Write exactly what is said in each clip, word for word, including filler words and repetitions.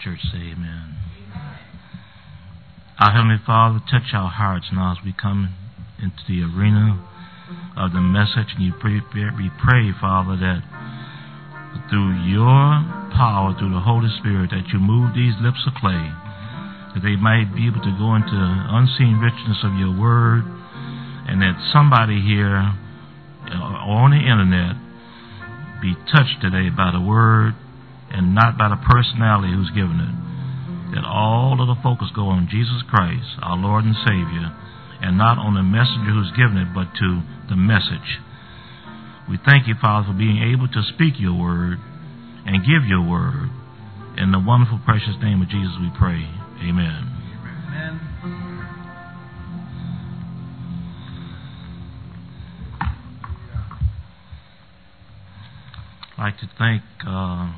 church say amen. Our Heavenly Father, touch our hearts now as we come into the arena of the message. And you pray, we pray, Father, that through your power, through the Holy Spirit, that you move these lips of clay, that they might be able to go into the unseen richness of your word, and that somebody here or on the internet be touched today by the word and not by the personality who's given it. That all of the focus go on Jesus Christ, our Lord and Savior, and not on the messenger who's given it, but to the message. We thank you, Father, for being able to speak your word and give your word. In the wonderful, precious name of Jesus we pray. Amen. Amen. I'd like to thank uh,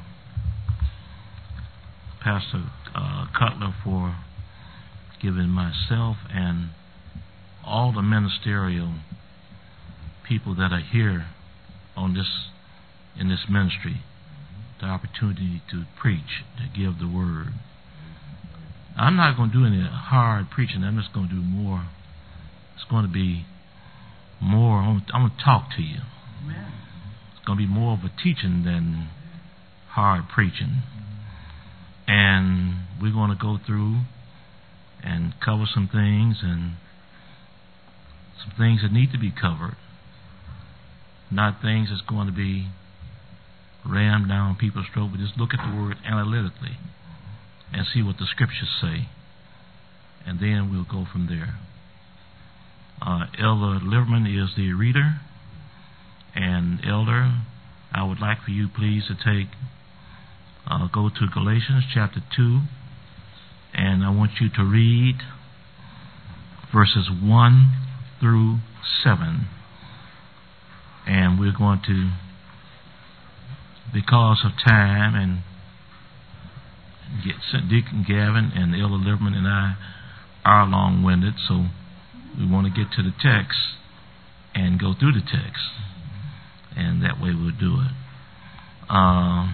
Pastor uh, Cutler for giving myself and all the ministerial people that are here on this in this ministry the opportunity to preach, to give the word. I'm not going to do any hard preaching. I'm just going to do more. It's going to be more. I'm going to talk to you. Amen. It's going to be more of a teaching than hard preaching. And we're going to go through and cover some things and some things that need to be covered. Not things that's going to be rammed down people's throat, but just look at the word analytically and see what the scriptures say. And then we'll go from there. Uh, Elder Liverman is the reader. And Elder, I would like for you please to take, uh, go to Galatians chapter two. And I want you to read verses one through seven. And we're going to, because of time, and get Deacon Gavin and Elder Liverman and I are long-winded, so we want to get to the text and go through the text, and that way we'll do it. Um,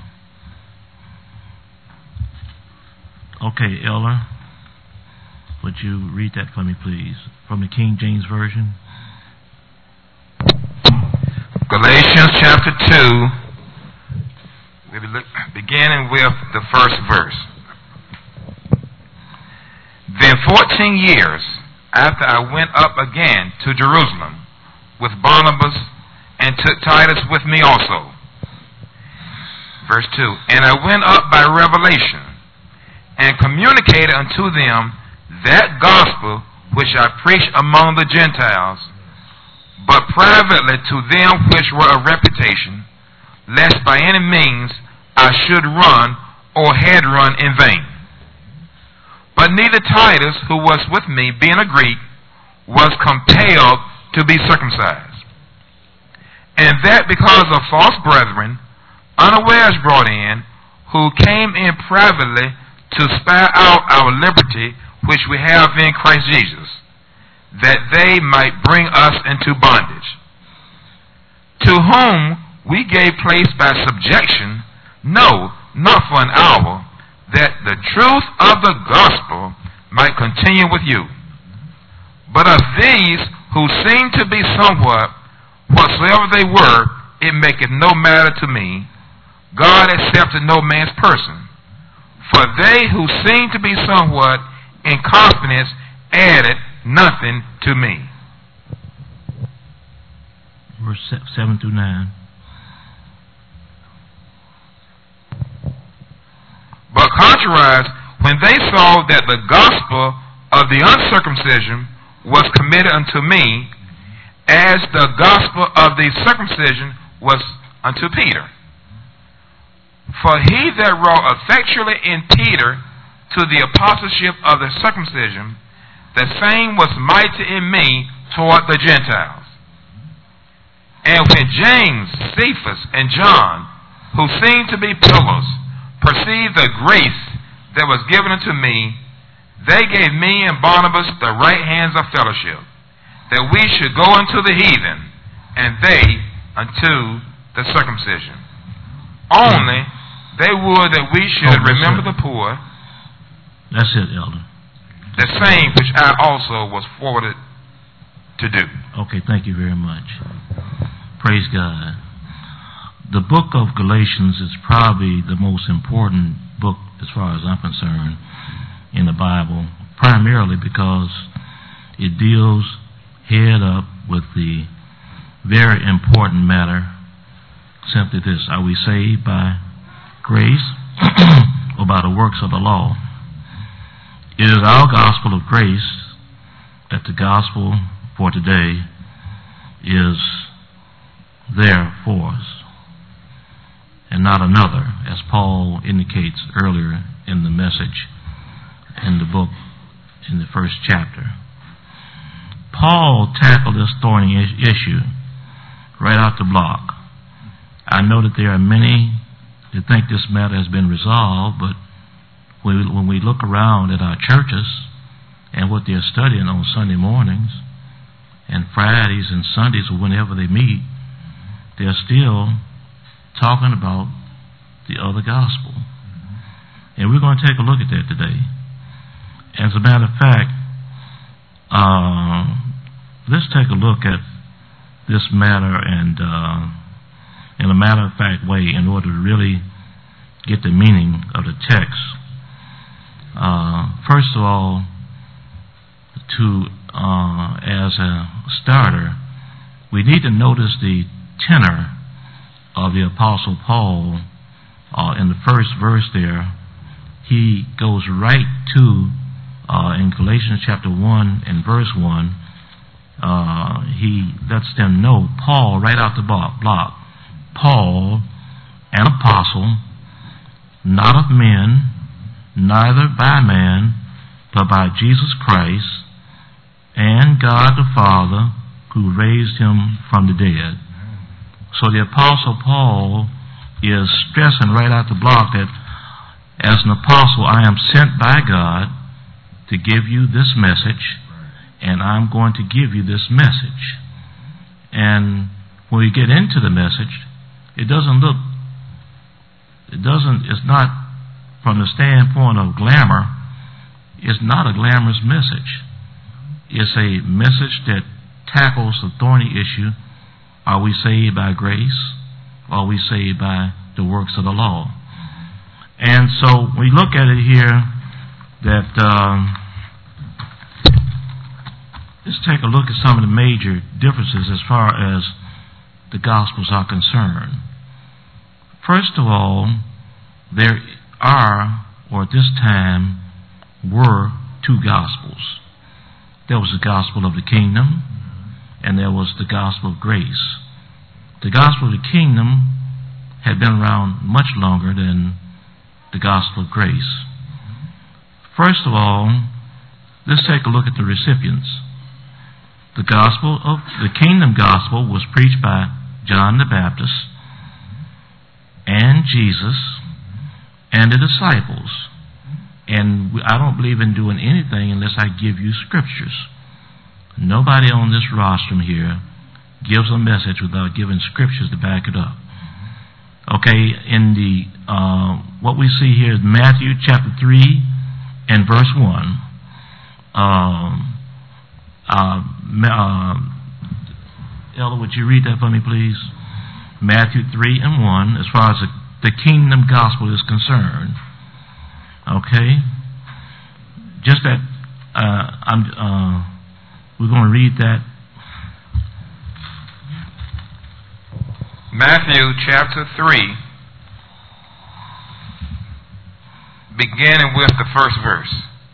okay, Elder, would you read that for me, please, from the King James Version? Galatians chapter two, we'll be look, beginning with the first verse. Then fourteen years after I went up again to Jerusalem with Barnabas, and took Titus with me also. Verse two, and I went up by revelation, and communicated unto them that gospel which I preached among the Gentiles, but privately to them which were of reputation, lest by any means I should run or had run in vain. But neither Titus, who was with me, being a Greek, was compelled to be circumcised. And that because of false brethren, unawares brought in, who came in privately to spy out our liberty which we have in Christ Jesus, that they might bring us into bondage. To whom we gave place by subjection, no, not for an hour, that the truth of the gospel might continue with you. But of these who seem to be somewhat, whatsoever they were, it maketh no matter to me. God accepted no man's person. For they who seem to be somewhat in confidence added nothing to me. Verse seven through nine. But contrariwise, when they saw that the gospel of the uncircumcision was committed unto me, as the gospel of the circumcision was unto Peter. For he that wrought effectually in Peter to the apostleship of the circumcision, the same was mighty in me toward the Gentiles. And when James, Cephas, and John, who seemed to be pillars, perceived the grace that was given unto me, they gave me and Barnabas the right hands of fellowship, that we should go unto the heathen, and they unto the circumcision. Only they would that we should remember the poor, That's it, Elder. The same which I also was forwarded to do. Okay, thank you very much. Praise God. The book of Galatians is probably the most important book as far as I'm concerned in the Bible, primarily because it deals head up with the very important matter, simply this: are we saved by grace or by the works of the law? It is our gospel of grace that the gospel for today is there for us, and not another, as Paul indicates earlier in the message in the book, in the first chapter. Paul tackled this thorny issue right out the block. I know that there are many that think this matter has been resolved, but when we look around at our churches and what they're studying on Sunday mornings and Fridays and Sundays or whenever they meet, they're still talking about the other gospel. And we're going to take a look at that today. As a matter of fact, uh, let's take a look at this matter and uh, in a matter-of-fact way in order to really get the meaning of the text. Uh, first of all, to uh, as a starter, we need to notice the tenor of the Apostle Paul. Uh, in the first verse there, he goes right to, uh, in Galatians chapter one and verse one, uh, he lets them know, Paul, right out the block, Paul, an apostle, not of men, neither by man, but by Jesus Christ, and God the Father, who raised him from the dead. So the Apostle Paul is stressing right out the block that as an apostle, I am sent by God to give you this message, and I'm going to give you this message. And when we get into the message, it doesn't look, it doesn't, it's not, from the standpoint of glamour, it's not a glamorous message. It's a message that tackles the thorny issue: are we saved by grace, or are we saved by the works of the law? And so we look at it here that um, let's take a look at some of the major differences as far as the Gospels are concerned. First of all, there are, or at this time, were two Gospels. There was the Gospel of the Kingdom, and there was the Gospel of Grace. The Gospel of the Kingdom had been around much longer than the Gospel of Grace. First of all, let's take a look at the recipients. The Gospel of the Kingdom Gospel was preached by John the Baptist and Jesus and the disciples. And I don't believe in doing anything unless I give you scriptures. Nobody on this rostrum here gives a message without giving scriptures to back it up. Okay, in the uh, what we see here is Matthew chapter three and verse one. Um, uh, uh, Ella, would you read that for me, please? Matthew three and one, as far as the, the kingdom gospel is concerned. Okay, just that uh, I'm. Uh, we're going to read that. Matthew chapter three, beginning with the first verse.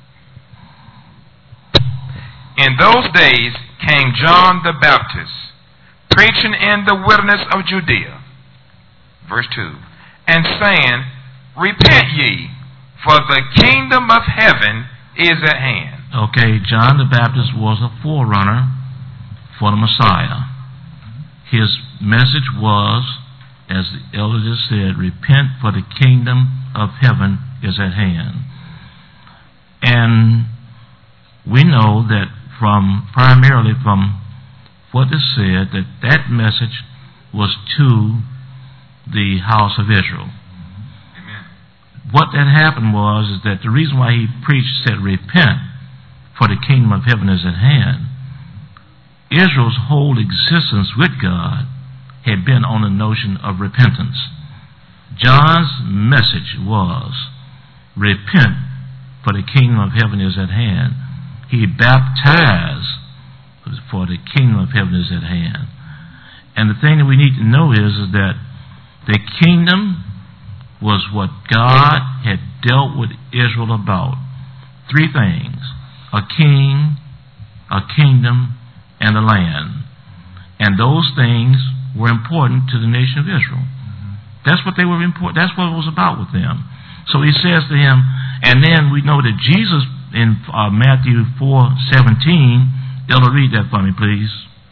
In those days came John the Baptist, preaching in the wilderness of Judea, verse two, and saying, Repent ye, for the kingdom of heaven is at hand. Okay, John the Baptist was a forerunner for the Messiah. His message was, as the elder just said, repent, for the kingdom of heaven is at hand. And we know that from, primarily from what is said, that that message was to the house of Israel. Amen. what that happened was is that the reason why he preached said, repent, for the kingdom of heaven is at hand. Israel's whole existence with God had been on the notion of repentance. John's message was, repent, for the kingdom of heaven is at hand. He baptized, for the kingdom of heaven is at hand. And the thing that we need to know is, is that the kingdom was what God had dealt with Israel about. Three things: a king, a kingdom, and a land. And those things were important to the nation of Israel. Mm-hmm. That's what they were important. That's what it was about with them. So he says to him, and then we know that Jesus in uh, Matthew four seventeen, Ella, read that for me, please.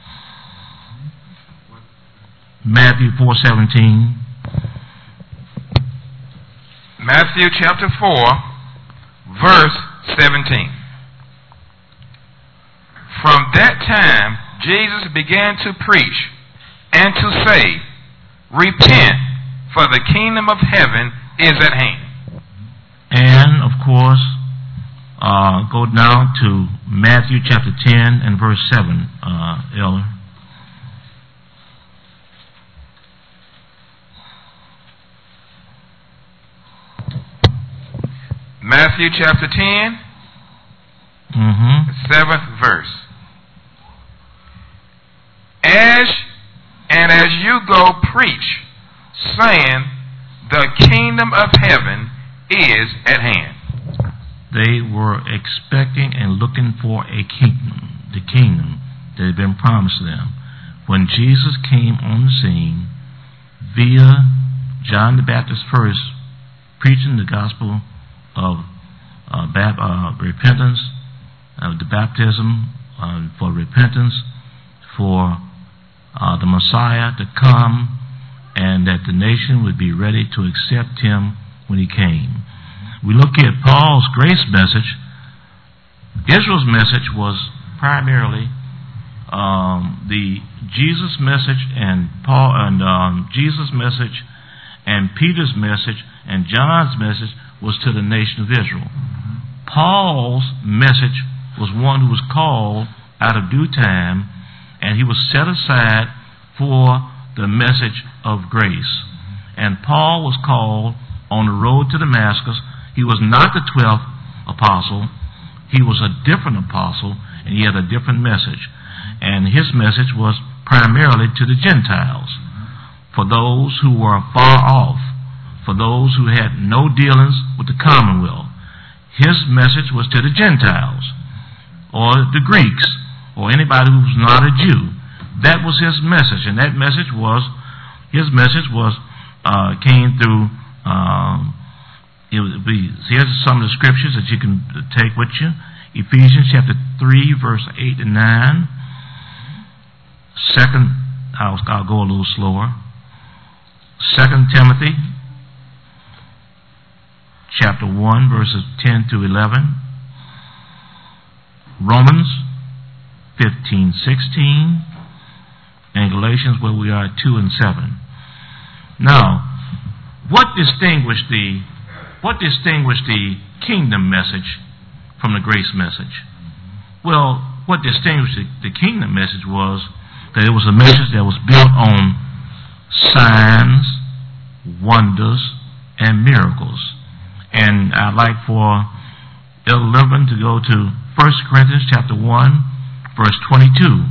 Matthew four seventeen. Matthew chapter four, verse seventeen. From that time, Jesus began to preach and to say, repent, for the kingdom of heaven is at hand. And, of course, uh, go down to Matthew chapter ten and verse seven, uh, Elder. Matthew chapter ten, mm-hmm. seventh verse. As and as you go preach, saying, the kingdom of heaven is at hand. They were expecting and looking for a kingdom, the kingdom that had been promised them. When Jesus came on the scene via John the Baptist first, preaching the gospel of uh, bap- uh, repentance, of the baptism uh, for repentance, for uh, the Messiah to come, and that the nation would be ready to accept him when he came. We look at Paul's grace message. Israel's message was primarily um, the Jesus message, and Paul and um, Jesus message, and Peter's message, and John's message was to the nation of Israel. Paul's message was one who was called out of due time, and he was set aside for the message of grace. And Paul was called on the road to Damascus. He was not the twelfth apostle. He was a different apostle, and he had a different message. And his message was primarily to the Gentiles, for those who were far off, for those who had no dealings with the commonwealth. His message was to the Gentiles, or the Greeks, or anybody who was not a Jew. That was his message, and that message was, his message was, uh, came through, um, it would be, here's some of the scriptures that you can take with you. Ephesians chapter three, verse eight and nine. Second, I'll, I'll go a little slower. Second Timothy chapter one, verses ten to eleven. Romans fifteen, sixteen. And Galatians, where we are at two and seven. Now, what distinguished the what distinguished the kingdom message from the grace message? Well, what distinguished the, the kingdom message was that it was a message that was built on signs, wonders, and miracles. And I'd like for Elder Livin to go to First Corinthians chapter one, verse twenty-two.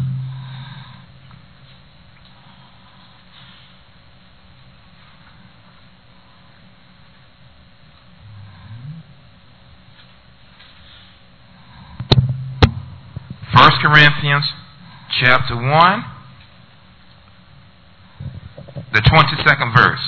First Corinthians chapter one, the twenty-second verse.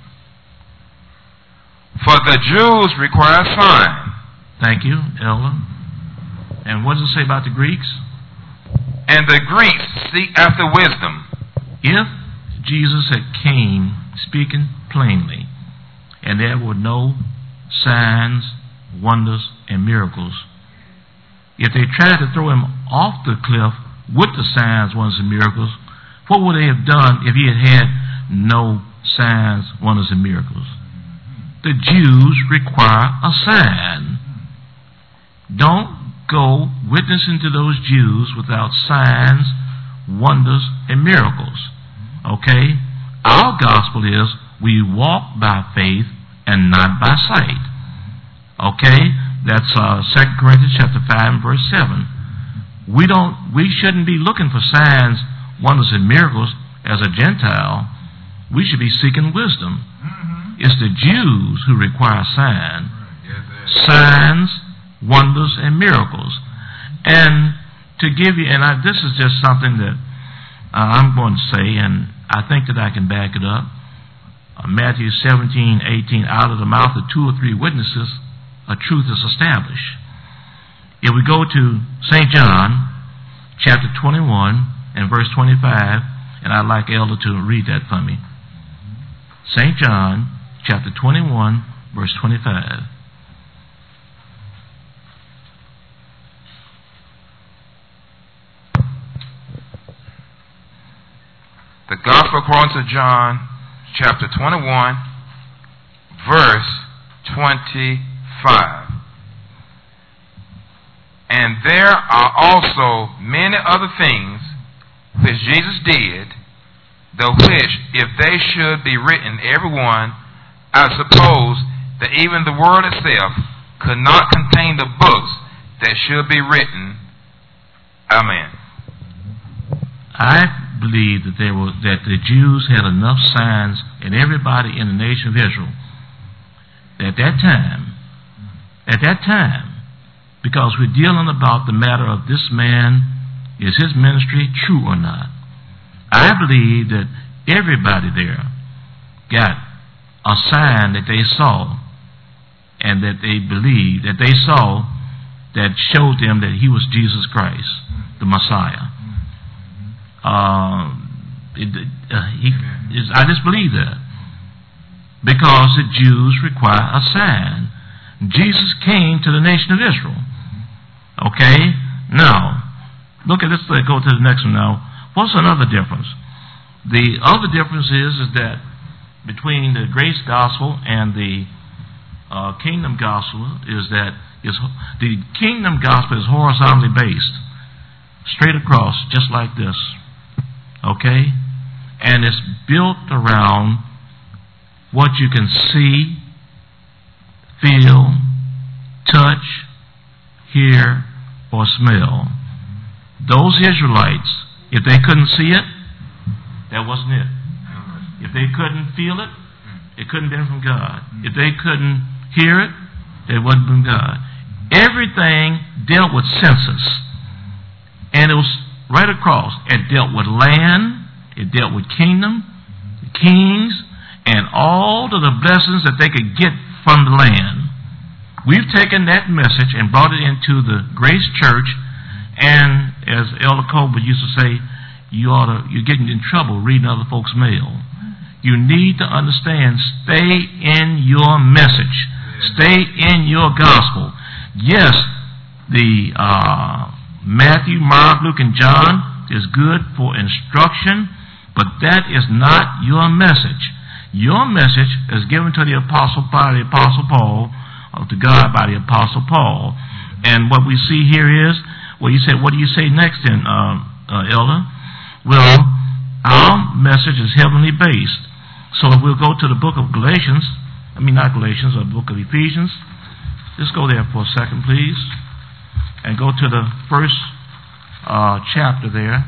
For the Jews require a sign. Thank you, Elder. And what does it say about the Greeks? And the Greeks seek after wisdom. If Jesus had came speaking plainly, and there were no signs, wonders, and miracles, if they tried to throw him off the cliff with the signs, wonders, and miracles, what would they have done if he had had no signs, wonders, and miracles? the Jews require a sign. Don't go witnessing to those Jews without signs, wonders, and miracles. Okay? Our gospel is we walk by faith and not by sight. Okay? That's uh, Second Corinthians chapter five and verse seven. We don't. We shouldn't be looking for signs, wonders, and miracles as a Gentile. We should be seeking wisdom. Mm-hmm. It's the Jews who require sign, yes, signs, wonders, and miracles. And to give you, and I, this is just something that uh, I'm going to say, and I think that I can back it up. Uh, Matthew seventeen, eighteen, out of the mouth of two or three witnesses, a truth is established. If we go to Saint John, chapter twenty-one, and verse twenty-five, and I'd like Elder to read that for me. Saint John, chapter twenty-one, verse twenty-five. The Gospel according to John, chapter twenty-one, verse twenty-five. And there are also many other things which Jesus did, the which, if they should be written, every one, I suppose that even the world itself could not contain the books that should be written. Amen. I believe that there were that the Jews had enough signs in everybody in the nation of Israel at that time, at that time, because we're dealing about the matter of this man, is his ministry true or not? I believe that everybody there got a sign that they saw and that they believed, that they saw that showed them that he was Jesus Christ, the Messiah. Uh, it, uh, he, is, I just believe that because the Jews require a sign. Jesus came to the nation of Israel. Okay? Now, look at this. Let's go to the next one now. What's another difference? The other difference is, is that between the grace gospel and the uh, kingdom gospel is that is the kingdom gospel is horizontally based, straight across, just like this. Okay? And it's built around what you can see, feel, touch, hear, or smell. Those Israelites, if they couldn't see it, that wasn't it. If they couldn't feel it, it couldn't have been from God. If they couldn't hear it, it wasn't from God. Everything dealt with senses. And it was right across. It dealt with land, it dealt with kingdom, kings, and all of the blessings that they could get from the land. We've taken that message and brought it into the Grace Church, and as Elder Colbert used to say, you ought to, you're getting in trouble reading other folks' mail. You need to understand, stay in your message. Stay in your gospel. Yes, the uh, Matthew, Mark, Luke, and John is good for instruction, but that is not your message. Your message is given to the apostle by the apostle Paul, or to God by the apostle Paul. And what we see here is, well, you say, what do you say next then, uh, uh, Elder? Well, our message is heavenly based. So if we'll go to the book of Galatians, I mean not Galatians, or the book of Ephesians. Just go there for a second, please. And go to the first uh, chapter there.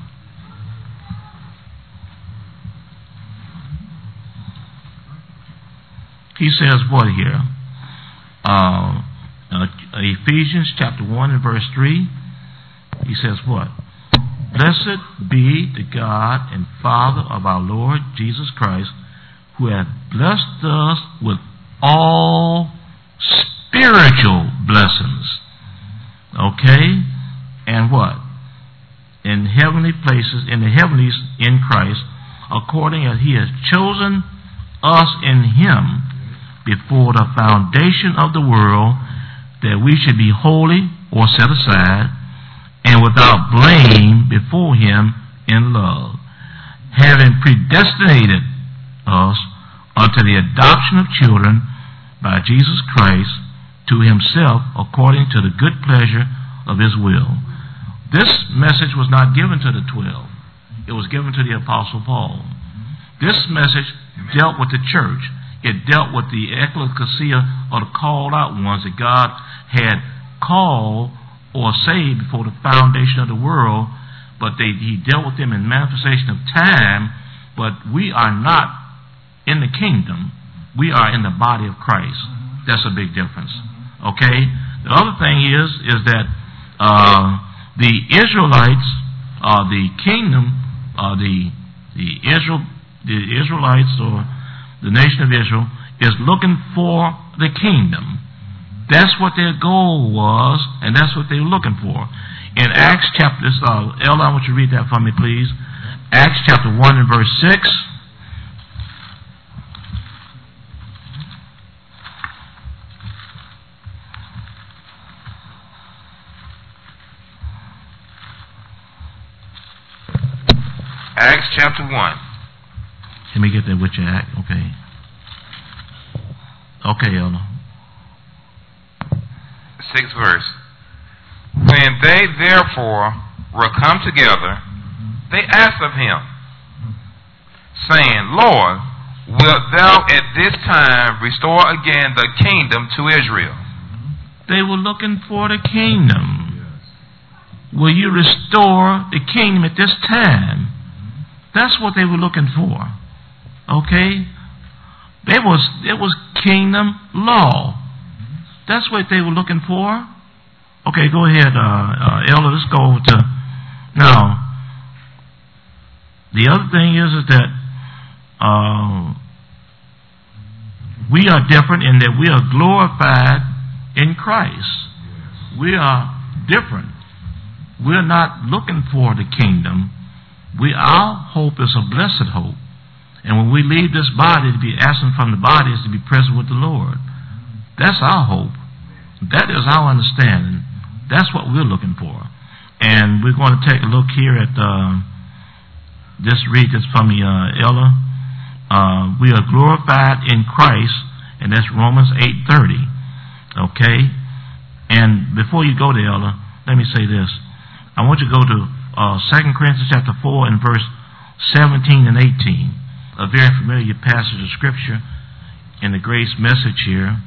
He says what here? Uh, uh, Ephesians chapter one and verse three. He says what? Blessed be the God and Father of our Lord Jesus Christ, who hath blessed us with all spiritual blessings. Okay? And what? In heavenly places, in the heavenlies in Christ, according as he has chosen us in him before the foundation of the world, that we should be holy or set aside, and without blame before him in love, having predestinated us unto the adoption of children by Jesus Christ to himself according to the good pleasure of his will. This message was not given to the twelve. It was given to the Apostle Paul. This message dealt with the church. It dealt with the ecclesia, or the called out ones that God had called or saved before the foundation of the world, but they, he dealt with them in manifestation of time. But we are not in the kingdom. We are in the body of Christ. That's a big difference. Okay? The other thing is, is that uh, the Israelites, uh, the kingdom, uh, the the Israel, the Israelites or the nation of Israel is looking for the kingdom. That's what their goal was, and that's what they were looking for. In Acts chapter, uh, Ella, I want you to read that for me, please. Acts chapter one and verse six. Acts chapter one. Let me get that with you, Act. Okay. Okay, Ella. Sixth verse. When they therefore were come together, they asked of him, saying, Lord, wilt thou at this time restore again the kingdom to Israel? They were looking for the kingdom. Will you restore the kingdom at this time? That's what they were looking for. Okay? There was, it was kingdom law. That's what they were looking for. Okay, go ahead, uh, uh, Elder. Let's go over to now. The other thing is, is that uh, we are different in that we are glorified in Christ. We are different. We're not looking for the kingdom. We, our hope is a blessed hope. And when we leave this body, to be absent from the body is to be present with the Lord. That's our hope. That is our understanding. That's what we're looking for. And we're going to take a look here at, uh, just read this from me, uh, Ella. Uh, we are glorified in Christ, and that's Romans eight thirty. Okay? And before you go there, Ella, let me say this. I want you to go to uh, Second Corinthians chapter four and verse seventeen and eighteen. A very familiar passage of Scripture in the grace message here.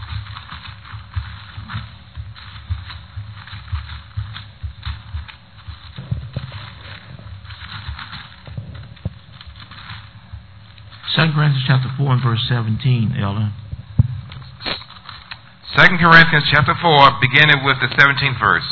Second Corinthians chapter four and verse seventeen, Elder. Second Corinthians chapter four, beginning with the seventeenth verse.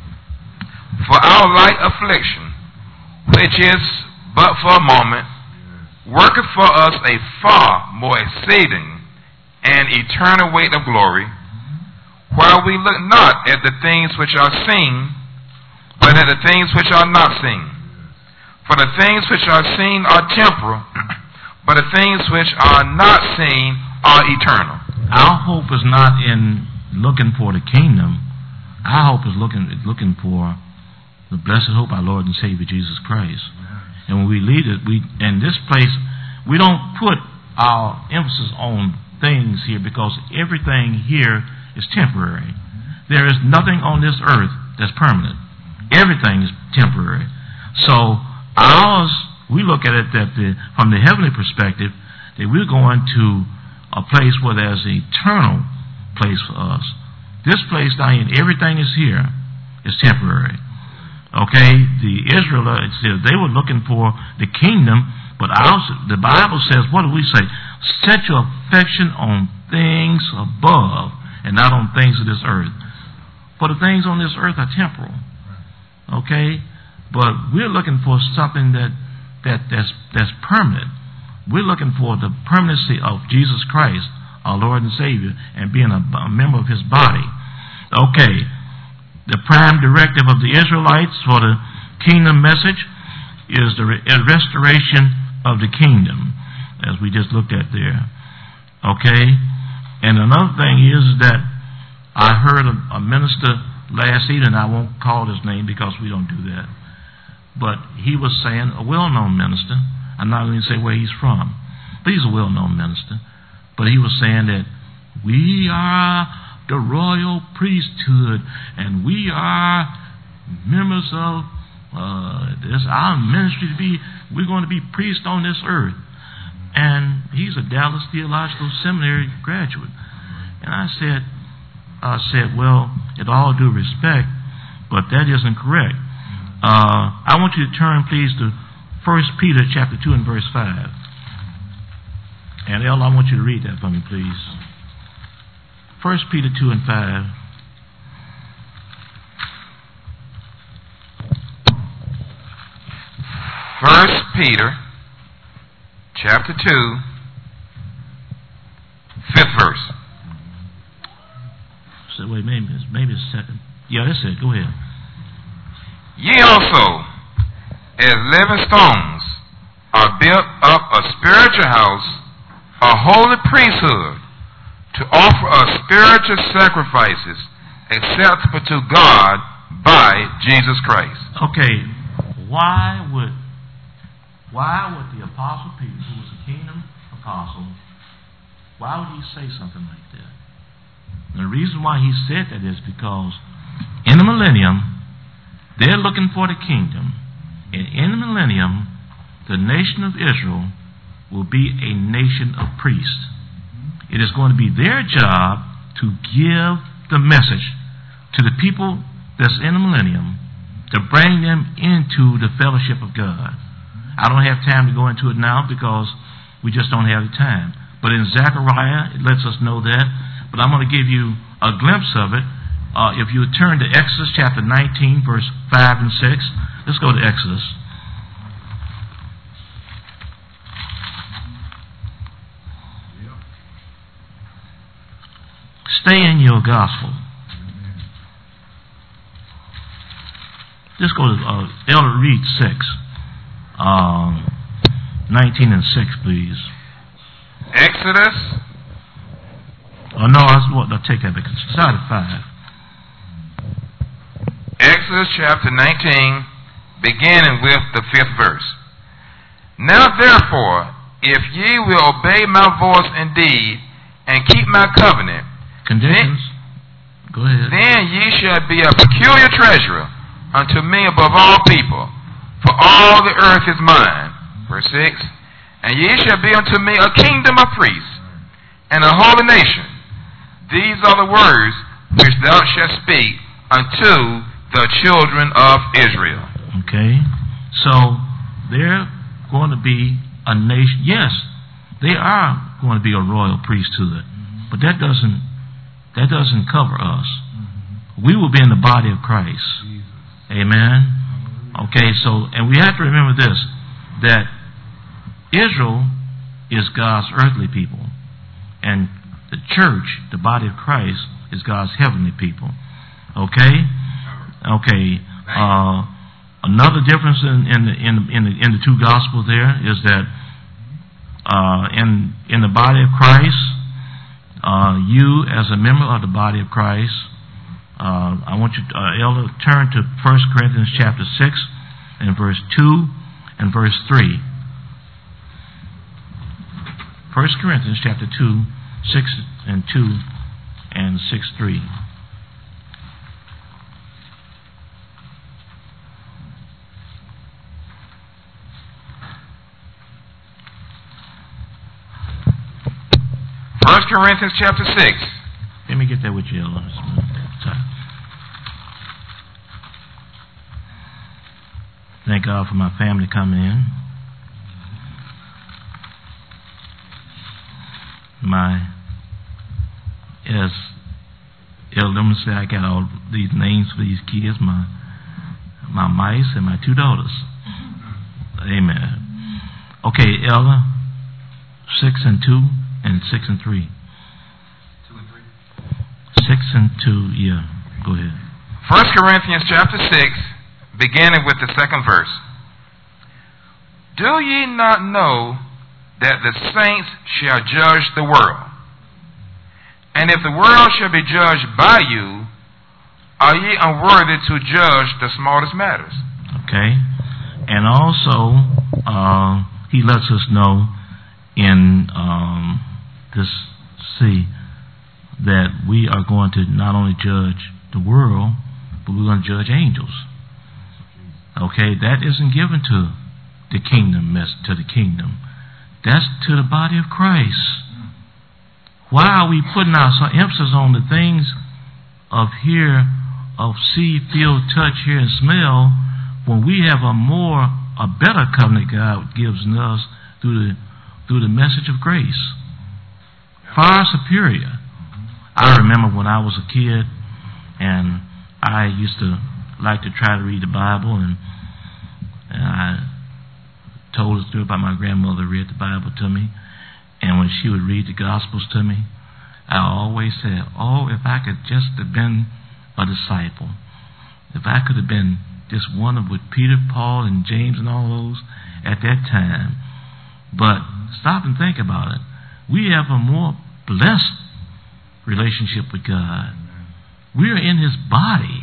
For our light affliction, which is but for a moment, worketh for us a far more exceeding and eternal weight of glory, while we look not at the things which are seen, but at the things which are not seen. For the things which are seen are temporal, but the things which are not seen are eternal. Our hope is not in looking for the kingdom. Our hope is looking looking for the blessed hope, our Lord and Savior Jesus Christ. And when we lead it, we in this place, we don't put our emphasis on things here because everything here is temporary. There is nothing on this earth that's permanent. Everything is temporary. So ours, we look at it that the, from the heavenly perspective, that we're going to a place where there's an eternal place for us. This place down here, everything is here, is temporary. Okay, the Israelites, they were looking for the kingdom, but our, the Bible says, what do we say? Set your affection on things above and not on things of this earth. For the things on this earth are temporal. Okay, but we're looking for something that that that's that's permanent. We're looking for the permanency of Jesus Christ, our Lord and Savior, and being a, a member of His body. Okay, the prime directive of the Israelites for the kingdom message is the re- restoration of the kingdom, as we just looked at there. Okay, and another thing is that I heard a, a minister last evening. I won't call his name because we don't do that. But he was saying, a well-known minister, I'm not going to say where he's from, but he's a well-known minister. But he was saying that We are the royal priesthood, and we are members of uh, this, our ministry to be, we're going to be priests on this earth. And he's a Dallas Theological Seminary graduate. And I said, I said, well, with all due respect, but that isn't correct. Uh, I want you to turn, please, to First Peter chapter two and verse five. And El, I want you to read that for me, please. First Peter two and five. First Peter chapter two, fifth verse. So wait, maybe it's, maybe it's second. Yeah, that's it. Go ahead. Ye also, as living stones, are built up a spiritual house, a holy priesthood, to offer us spiritual sacrifices acceptable to God by Jesus Christ. Okay, why would why would the Apostle Peter, who was a kingdom apostle, why would he say something like that? And the reason why he said that is because in the millennium, they're looking for the kingdom. And in the millennium, the nation of Israel will be a nation of priests. It is going to be their job to give the message to the people that's in the millennium, to bring them into the fellowship of God. I don't have time to go into it now because we just don't have the time. But in Zechariah, it lets us know that. But I'm going to give you a glimpse of it. Uh, if you would turn to Exodus chapter nineteen, verse five and six. Let's go to Exodus. Stay in your gospel. Just go to uh, Elder read six. Um, nineteen and six, please. Exodus. Oh, no, I was, I'll take that back. Start at five. Exodus chapter nineteen, beginning with the fifth verse. Now therefore, if ye will obey my voice indeed, and keep my covenant, conditions. Then, Go ahead. Then ye shall be a peculiar treasurer unto me above all people, for all the earth is mine. Verse six. And ye shall be unto me a kingdom of priests, and a holy nation. These are the words which thou shalt speak unto the children of Israel. Okay. So they're going to be a nation. Yes, they are going to be a royal priesthood, but that doesn't that doesn't cover us. We will be in the body of Christ. Amen. Okay. So, and we have to remember this, that Israel is God's earthly people, and the church, the body of Christ, is God's heavenly people. Okay. Okay. Uh, another difference in in the, in the, in the, in the two gospels there is that uh, in in the body of Christ, uh, you as a member of the body of Christ, uh, I want you, to, uh, Elder, turn to First Corinthians chapter six and verse two and verse three. First Corinthians chapter two, six and two and six three. First Corinthians chapter six. Let me get that with you, Elder. Thank God for my family coming in. My, yes, Elder, let me say I got all these names for these kids, my my mice and my two daughters. Amen. Okay, Elder, six and two and six and three. Two and three. Six and two, yeah. Go ahead. First Corinthians chapter six, beginning with the second verse. Do ye not know that the saints shall judge the world? And if the world shall be judged by you, are ye unworthy to judge the smallest matters? Okay. And also, uh, he lets us know in um, this, see, that we are going to not only judge the world, but we're going to judge angels. Okay, that isn't given to the kingdom, to the kingdom. That's to the body of Christ. Why are we putting our emphasis on the things of hear, of see, feel, touch, hear, and smell, when we have a more, a better covenant God gives us through the through the message of grace? Far superior. I remember when I was a kid, and I used to like to try to read the Bible, and, and I told a story about my grandmother read the Bible to me, and when she would read the Gospels to me, I always said, oh, if I could just have been a disciple, if I could have been just one of with Peter, Paul, and James and all those at that time. But stop and think about it. We have a more blessed relationship with God. We are in His body.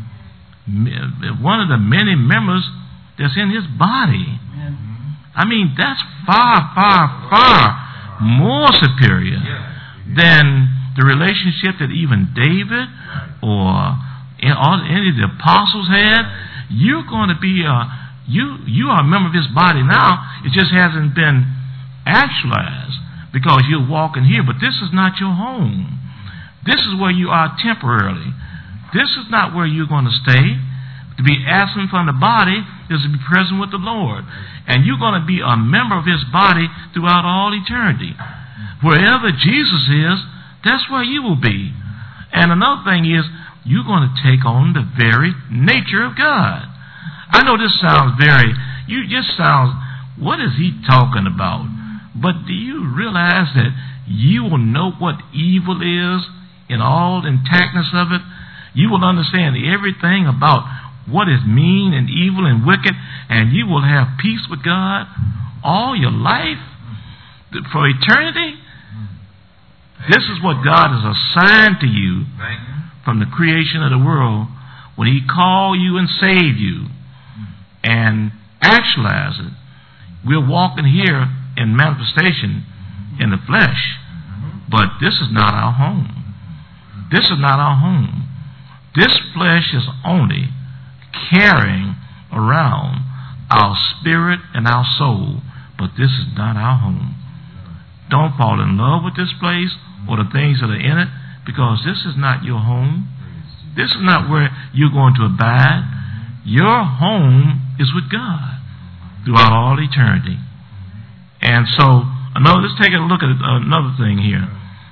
One of the many members that's in His body. I mean, that's far, far, far more superior than the relationship that even David or any of the apostles had. You're going to be a, you, you are a member of His body now. It just hasn't been actualized because you're walking here, but this is not your home. This is where you are temporarily. This is not where you're going to stay. To be absent from the body is to be present with the Lord. And you're going to be a member of His body throughout all eternity. Wherever Jesus is, that's where you will be. And another thing is, you're going to take on the very nature of God. I know this sounds very, you just sounds, what is he talking about? But do you realize that you will know what evil is in all the intactness of it? You will understand everything about what is mean and evil and wicked, and you will have peace with God all your life for eternity. This is what God has assigned to you from the creation of the world when He called you and saved you and actualized it. We're walking here in manifestation in the flesh, but this is not our home. This is not our home. This flesh is only carrying around our spirit and our soul, but this is not our home. Don't fall in love with this place or the things that are in it, because this is not your home. This is not where you're going to abide. Your home is with God throughout all eternity. And so, another, let's take a look at another thing here.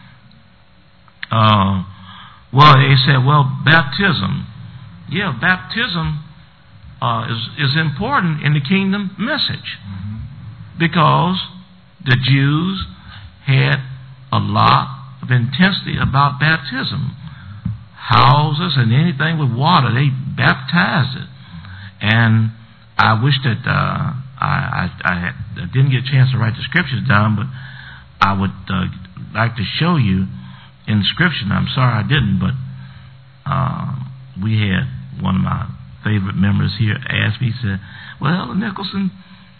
Uh, well, they said, well, baptism. Yeah, baptism uh, is, is important in the kingdom message, because the Jews had a lot of intensity about baptism. Houses and anything with water, they baptized it. And I wish that uh, I, I, I, had, I didn't get a chance to write the scriptures down, but I would uh, like to show you in the scripture. I'm sorry I didn't, but uh, we had one of my favorite members here ask me, he said, well, Nicholson,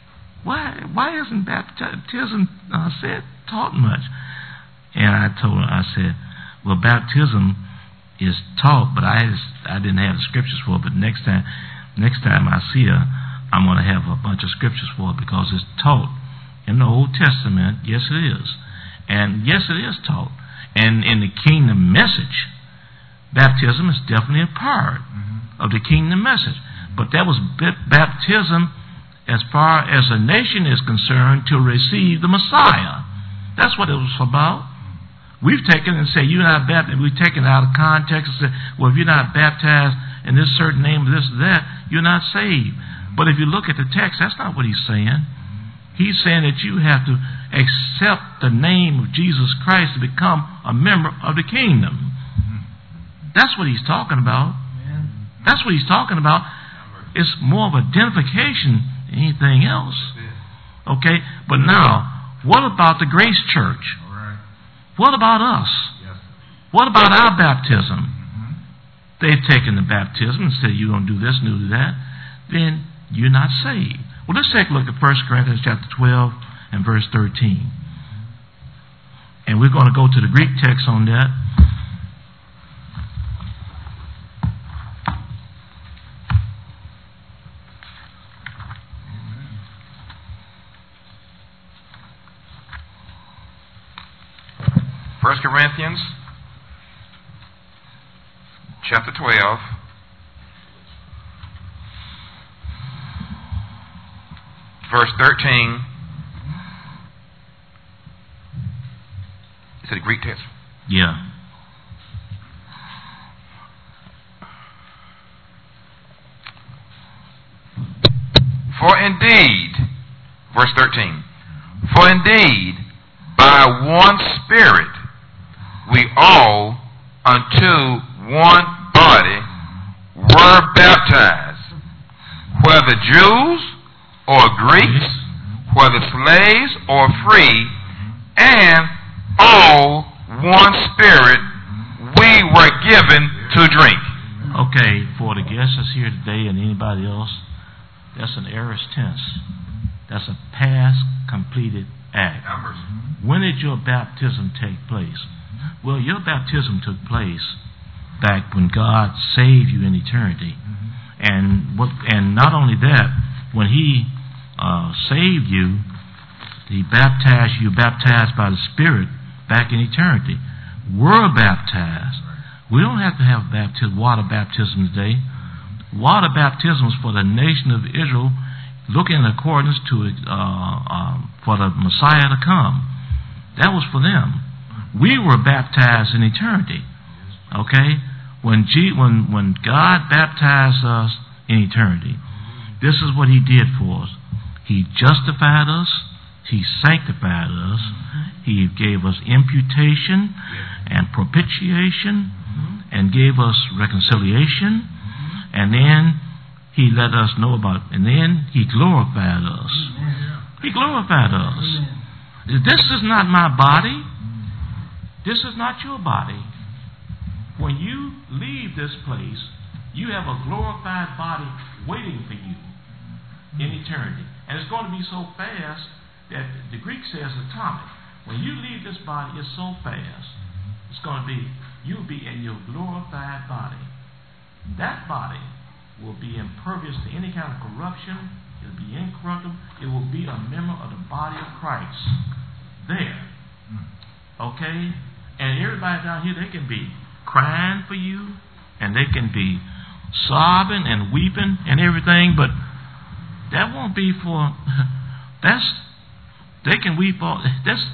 why why isn't baptism uh, said taught much? And I told her, I said, well, baptism is taught, but I just, I didn't have the scriptures for it. But next time, next time I see her, I'm going to have a bunch of scriptures for it, because it's taught in the Old Testament. Yes, it is, and yes, it is taught. And in the kingdom message, baptism is definitely a part mm-hmm. of the kingdom message. But that was baptism as far as a nation is concerned to receive the Messiah. That's what it was about. We've taken and say, you're not baptized. We've taken it out of context and said, well, if you're not baptized in this certain name, this or that, you're not saved. But if you look at the text, that's not what he's saying. He's saying that you have to accept the name of Jesus Christ to become a member of the kingdom. That's what he's talking about. That's what he's talking about. It's more of identification than anything else. Okay? But now, what about the Grace Church? What about us? What about our baptism? They've taken the baptism and said, you're going to do this and do that. Then you're not saved. Well, let's take a look at First Corinthians chapter twelve and verse thirteen. And we're going to go to the Greek text on that. First Corinthians chapter twelve. Verse thirteen. Is it a Greek text? Yeah. For indeed, verse thirteen, for indeed, by one Spirit we all unto one body were baptized, whether Jews or Greeks, whether slaves or free, and all one Spirit we were given to drink. Okay, for the guests that's here today and anybody else, that's an aorist tense. That's a past completed act. When did your baptism take place? Well, your baptism took place back when God saved you in eternity. And what? And not only that, when He uh, saved you, He baptized you, baptized by the Spirit back in eternity. We're baptized. We don't have to have baptism, water baptism today. Water baptism was for the nation of Israel, looking in accordance to it, uh, um, for the Messiah to come. That was for them. We were baptized in eternity. Okay, when G, when when God baptized us in eternity, this is what He did for us. He justified us. He sanctified us. He gave us imputation and propitiation, and gave us reconciliation. And then He let us know about, and then He glorified us. He glorified us. This is not my body. This is not your body. When you leave this place, you have a glorified body waiting for you in eternity. And it's going to be so fast that the Greek says atomic. When you leave this body, it's so fast. It's going to be, you'll be in your glorified body. That body will be impervious to any kind of corruption. It'll be incorruptible. It will be a member of the body of Christ. There. Okay? And everybody down here, they can be crying for you, and they can be sobbing and weeping and everything, but that won't be for, that's, they can weep all, that's,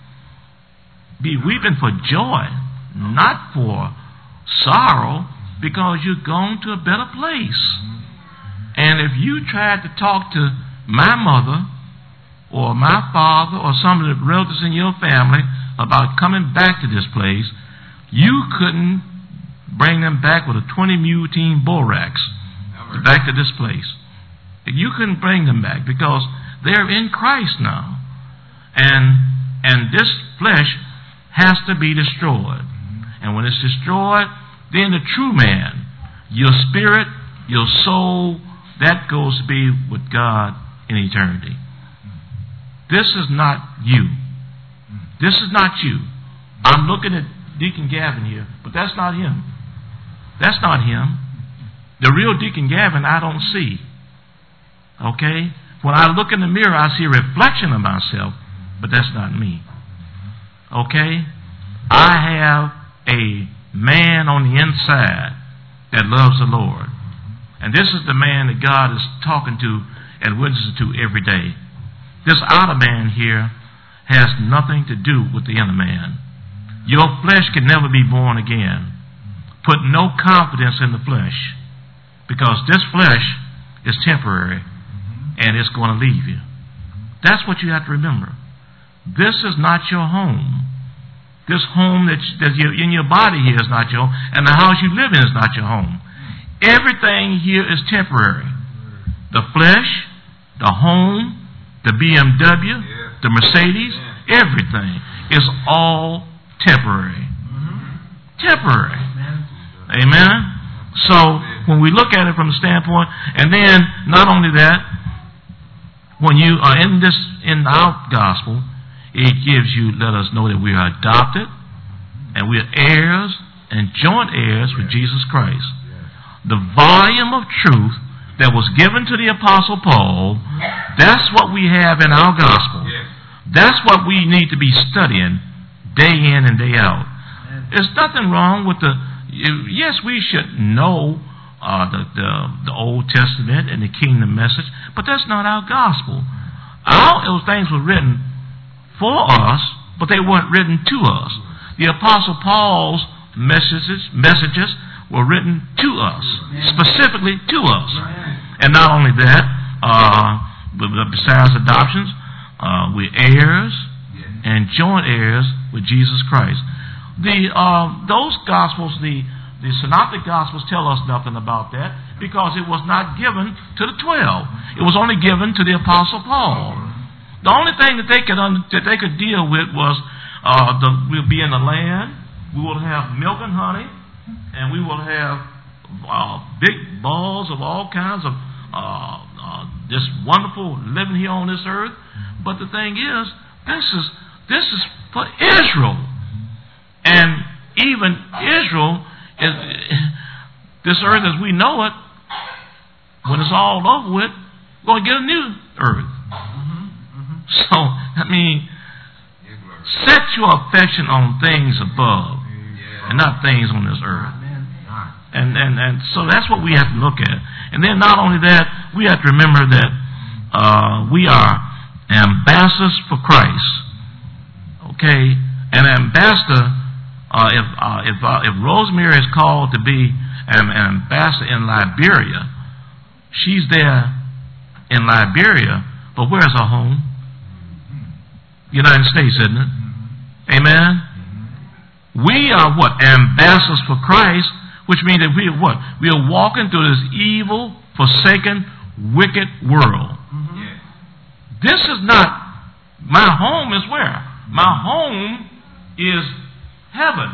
be weeping for joy, not for sorrow, because you're going to a better place. And if you tried to talk to my mother or my father or some of the relatives in your family about coming back to this place, you couldn't bring them back with a twenty mule team borax back to this place. You couldn't bring them back because they're in Christ now. And and this flesh has to be destroyed. And when it's destroyed, then the true man, your spirit, your soul, that goes to be with God in eternity. This is not you. This is not you. I'm looking at Deacon Gavin here, but that's not him. That's not him. The real Deacon Gavin I don't see. Okay? When I look in the mirror, I see a reflection of myself, but that's not me. Okay? I have a man on the inside that loves the Lord. And this is the man that God is talking to and witnesses to every day. This outer man here has nothing to do with the inner man. Your flesh can never be born again. Put no confidence in the flesh, because this flesh is temporary and it's going to leave you. That's what you have to remember. This is not your home. This home that's, that's in your body here is not your home, and the house you live in is not your home. Everything here is temporary. The flesh, the home, the B M W, the Mercedes, everything is all temporary. Temporary. Amen? So, when we look at it from the standpoint, and then, not only that, when you are in this, in our gospel, it gives you, let us know that we are adopted, and we are heirs and joint heirs with Jesus Christ. The volume of truth that was given to the Apostle Paul, that's what we have in our gospel. That's what we need to be studying day in and day out. There's nothing wrong with the, yes, we should know uh, the, the, the Old Testament and the kingdom message, but that's not our gospel. All those things were written for us, but they weren't written to us. The Apostle Paul's messages, messages were written to us, specifically to us. And not only that, uh, besides adoptions, uh, we're heirs and joint heirs with Jesus Christ. The uh, those Gospels, the, the Synoptic Gospels tell us nothing about that because it was not given to the twelve. It was only given to the Apostle Paul. The only thing that they could un- that they could deal with was uh, the, we'll be in the land, we will have milk and honey, and we will have uh, big balls of all kinds of uh, uh, just wonderful living here on this earth. But the thing is, this is this is for Israel. And even Israel, is, this earth as we know it, when it's all over with, we're going to get a new earth. Mm-hmm. Mm-hmm. So, I mean, set your affection on things above and not things on this earth. And, and, and so that's what we have to look at. And then not only that, we have to remember that uh, we are ambassadors for Christ. Okay? An ambassador... Uh, if uh, if uh, if Rosemary is called to be an, an ambassador in Liberia, she's there in Liberia, but where's her home? United States, isn't it? Amen. We are what? Ambassadors for Christ, which means that we are what? We are walking through this evil, forsaken, wicked world. This is not my home. Is where my home is. Heaven.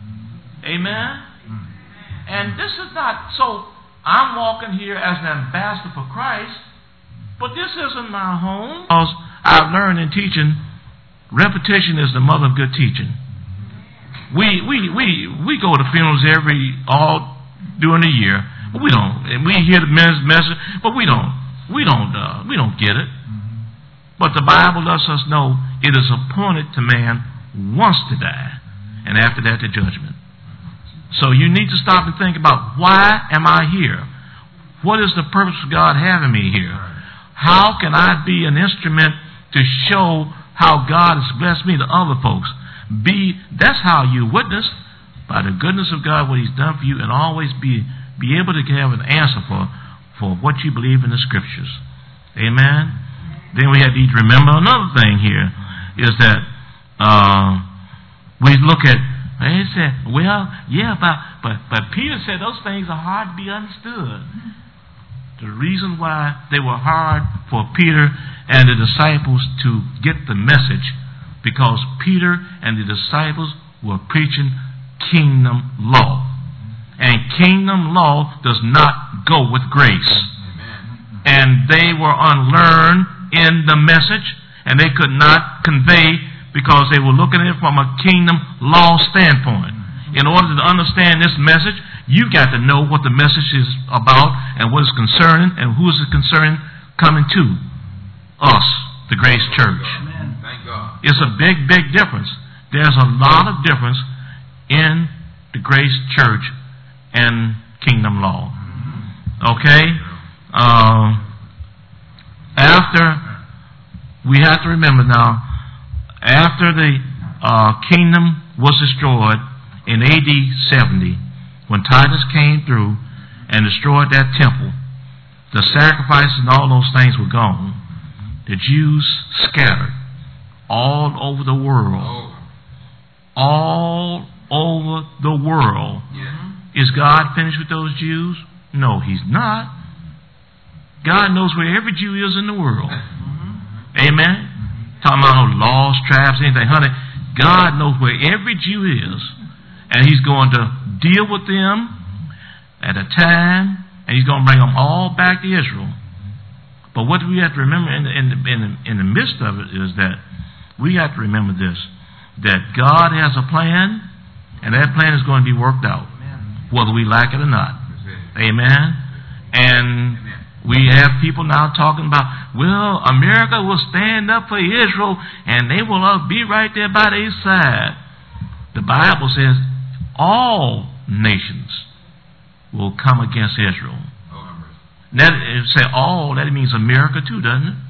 Amen? And this is not, so I'm walking here as an ambassador for Christ, but this isn't my home. Because I've learned in teaching, repetition is the mother of good teaching. We we we we go to funerals every, all during the year, but we don't, and we hear the message, but we don't, we don't, uh, we don't get it. But the Bible lets us know it is appointed to man once to die. And after that, the judgment. So you need to stop and think about, why am I here? What is the purpose of God having me here? How can I be an instrument to show how God has blessed me to other folks? Be that's how you witness, by the goodness of God, what He's done for you, and always be be able to have an answer for, for what you believe in the Scriptures. Amen? Then we have to remember another thing here, is that uh, we look at, they said, well, yeah, but, but but Peter said those things are hard to be understood. The reason why they were hard for Peter and the disciples to get the message, because Peter and the disciples were preaching kingdom law. And kingdom law does not go with grace. And they were unlearned in the message, and they could not convey, because they were looking at it from a kingdom law standpoint. In order to understand this message, you got to know what the message is about and what is concerning and who is it concerning coming to us, the Grace Church. Thank God. It's a big, big difference. There's a lot of difference in the Grace Church and kingdom law. Okay? Uh, after, we have to remember now, after the uh, kingdom was destroyed in A D seventy, when Titus came through and destroyed that temple, the sacrifices and all those things were gone. The Jews scattered all over the world. All over the world. Is God finished with those Jews? No, He's not. God knows where every Jew is in the world. Amen? Talking about no lost tribes, anything, honey. God knows where every Jew is, and He's going to deal with them at a time, and He's going to bring them all back to Israel. But what we have to remember in the, in the, in the, in the midst of it is that we have to remember this, that God has a plan, and that plan is going to be worked out, whether we like it or not. Amen? And we have people now talking about, well, America will stand up for Israel and they will be right there by their side. The Bible says all nations will come against Israel. Now, it say all, that means America too, doesn't it?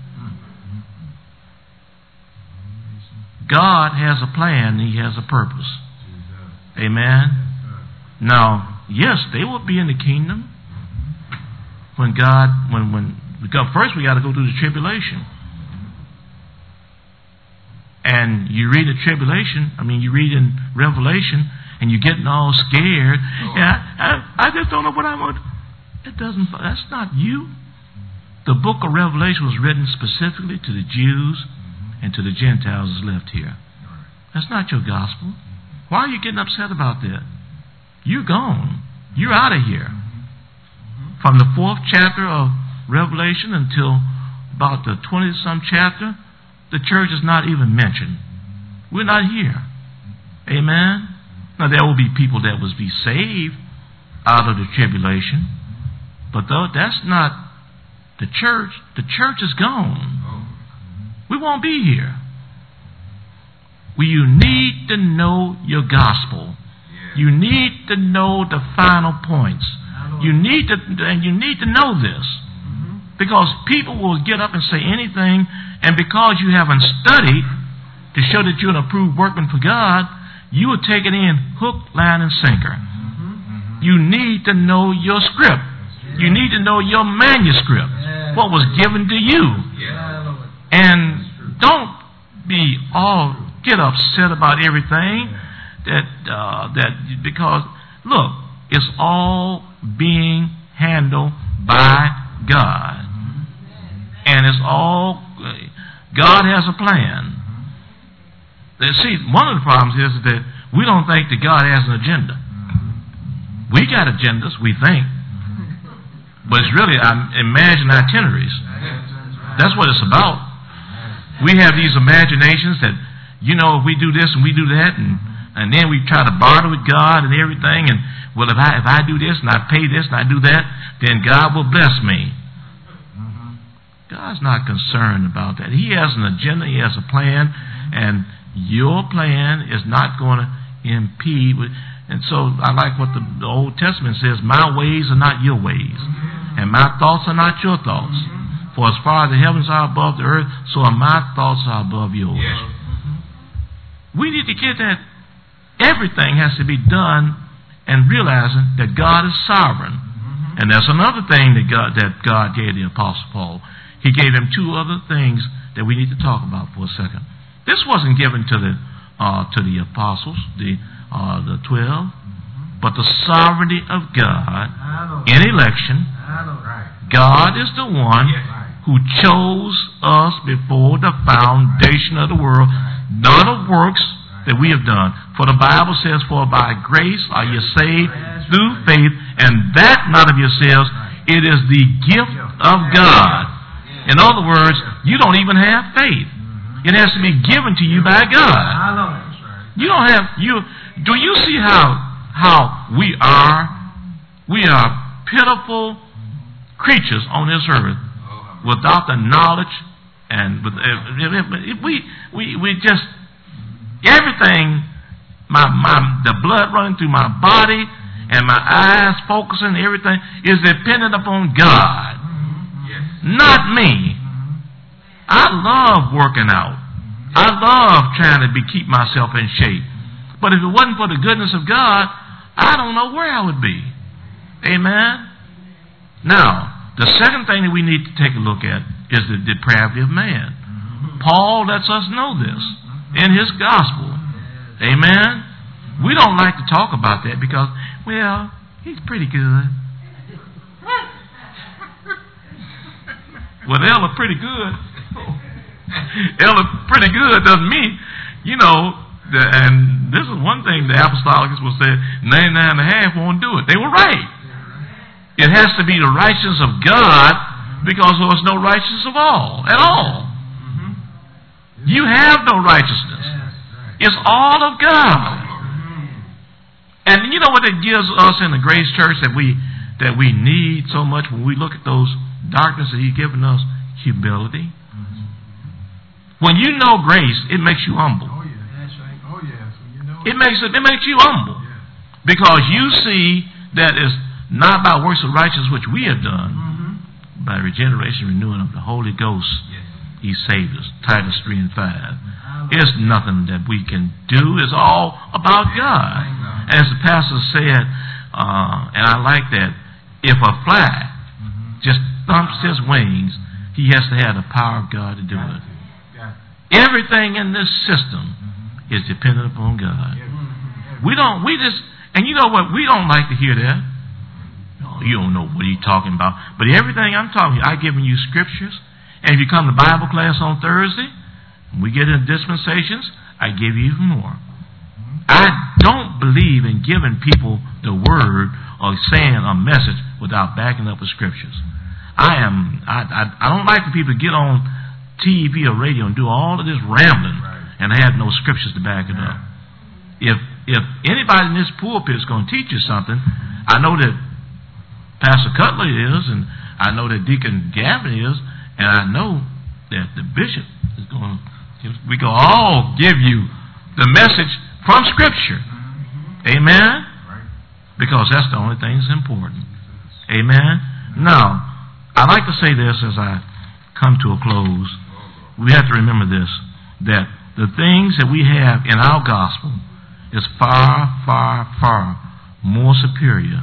God has a plan, He has a purpose. Amen? Now, yes, they will be in the kingdom when God, when, when, because first we got to go through the tribulation. And you read the tribulation, I mean, you read in Revelation, and you're getting all scared. Oh. Yeah, I, I just don't know what I want. It doesn't, that's not you. The book of Revelation was written specifically to the Jews and to the Gentiles that's left here. That's not your gospel. Why are you getting upset about that? You're gone. You're out of here. From the fourth chapter of Revelation until about the twentieth-some chapter, the church is not even mentioned. We're not here. Amen? Now, there will be people that will be saved out of the tribulation, but though that's not the church. The church is gone. We won't be here. Well, you need to know your gospel. You need to know the final points. You need to, and you need to know this, because people will get up and say anything, and because you haven't studied to show that you're an approved workman for God, you will take it in hook, line, and sinker. You need to know your script. You need to know your manuscript, what was given to you. And don't be all get upset about everything that uh, that because look, it's all being handled by God, and it's all God has a plan. See, one of the problems is that we don't think that God has an agenda. We got agendas, we think, but it's really our imagined itineraries. That's what it's about. We have these imaginations that, you know, if we do this and we do that, and, and then we try to barter with God and everything, and, well, if I if I do this and I pay this and I do that, then God will bless me. God's not concerned about that. He has an agenda, He has a plan, and your plan is not going to impede with. And so I like what the, the Old Testament says, my ways are not your ways, and my thoughts are not your thoughts. For as far as the heavens are above the earth, so are my thoughts are above yours. Yes. We need to get that everything has to be done and realizing that God is sovereign. Mm-hmm. And that's another thing that God, that God gave the Apostle Paul. He gave him two other things that we need to talk about for a second. This wasn't given to the uh, to the apostles, the uh, the twelve, mm-hmm. but the sovereignty of God in election. God is the one who chose us before the foundation of the world, not of works that we have done. For the Bible says, for by grace are you saved through faith, and that not of yourselves, it is the gift of God. In other words, you don't even have faith. It has to be given to you by God. You don't have, you, do you see how, how we are? We are pitiful creatures on this earth without the knowledge, and with, we we we just everything, my my the blood running through my body and my eyes focusing, everything is dependent upon God, yes. Not me. I love working out. I love trying to be keep myself in shape. But if it wasn't for the goodness of God, I don't know where I would be. Amen. Now, the second thing that we need to take a look at is the depravity of man. Paul lets us know this in his gospel. Amen? We don't like to talk about that because, well, he's pretty good. Well, Ella pretty good. Ella pretty good doesn't mean, you know, the, and this is one thing the apostolics will say, ninety-nine and a half won't do it. They were right. It has to be the righteousness of God, because there was no righteousness of all, at all. Mm-hmm. You have no righteousness. It's all of God. And you know what it gives us in the Grace Church that we that we need so much when we look at those darkness that He's given us? Humility. When you know grace, it makes you humble. Oh, yeah. That's right. Oh, yes. When you know It makes it, it makes you humble. Because you see that it's not by works of righteousness which we have done, mm-hmm. by regeneration, renewing of the Holy Ghost, yes. He saved us. Titus three and five. Mm-hmm. It's nothing that we can do. It's all about God. Mm-hmm. As the pastor said, uh, and I like that, if a fly mm-hmm. just thumps his wings, he has to have the power of God to do it. Everything in this system mm-hmm. is dependent upon God. Mm-hmm. We don't, we just, and you know what? We don't like to hear that. Oh, you don't know what he's talking about. But everything I'm talking about, I've given you scriptures. And if you come to Bible class on Thursday, and we get into dispensations, I give you even more. I don't believe in giving people the word or saying a message without backing up with scriptures. I am. I, I, I don't like for people to get on T V or radio and do all of this rambling and have no scriptures to back it up. If if anybody in this pulpit is going to teach you something, I know that Pastor Cutler is, and I know that Deacon Gavin is, and I know that the bishop is going to. We can all give you the message from Scripture. Amen? Because that's the only thing that's important. Amen? Now, I'd like to say this as I come to a close. We have to remember this, that the things that we have in our gospel is far, far, far more superior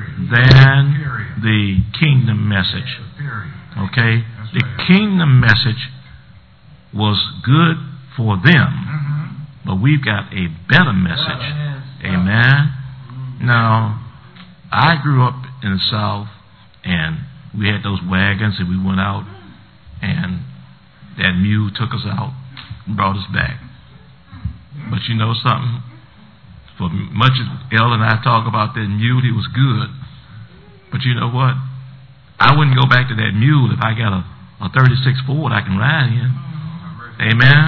than the kingdom message. Okay? The kingdom message was good for them, but we've got a better message. Amen? Now, I grew up in the South, and we had those wagons, and we went out, and that mule took us out and brought us back. But you know something? For much as El and I talk about that mule, he was good. But you know what? I wouldn't go back to that mule if I got a, a thirty-six Ford I can ride in. Amen?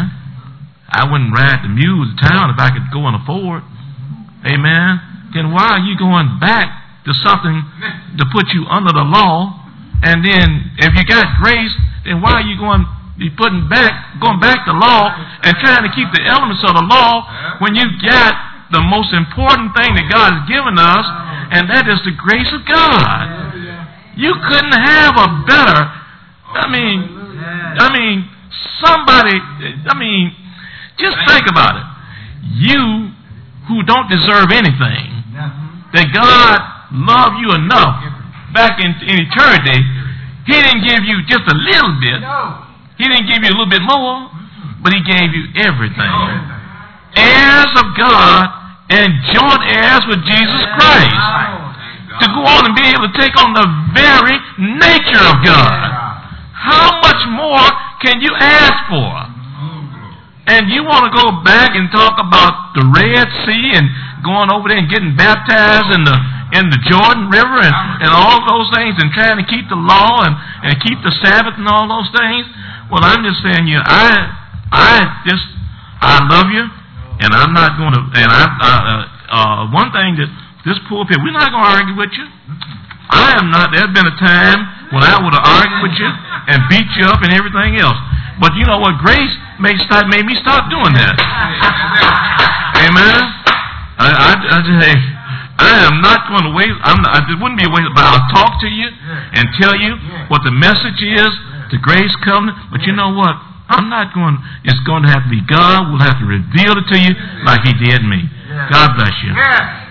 I wouldn't ride the mule to town if I could go in a Ford. Amen? Then why are you going back to something to put you under the law? And then if you got grace, then why are you going be putting back, going back to law and trying to keep the elements of the law when you got the most important thing that God has given us, and that is the grace of God. You couldn't have a better, I mean, I mean, somebody, I mean, just think about it. You who don't deserve anything, that God loved you enough back in, in eternity, He didn't give you just a little bit. He didn't give you a little bit more, but He gave you everything. Heirs of God and joint heirs with Jesus Christ. To go on and be able to take on the very nature of God. How much more can you ask for? And you want to go back and talk about the Red Sea and going over there and getting baptized in the in the Jordan River and, and all those things and trying to keep the law and, and keep the Sabbath and all those things? Well, I'm just saying, you, I I just I love you, and I'm not going to. And I uh, uh, one thing that this pulpit, we're not going to argue with you. I am not. There's been a time when I would have argued with you and beat you up and everything else. But you know what? Grace made start made me stop doing that. Amen. I I, I just hey, I am not going to waste. I'm not, it wouldn't be a waste. But I'll talk to you and tell you what the message is. The grace covenant. But you know what? I'm not going. It's going to have to be God will have to reveal it to you like He did me. God bless you.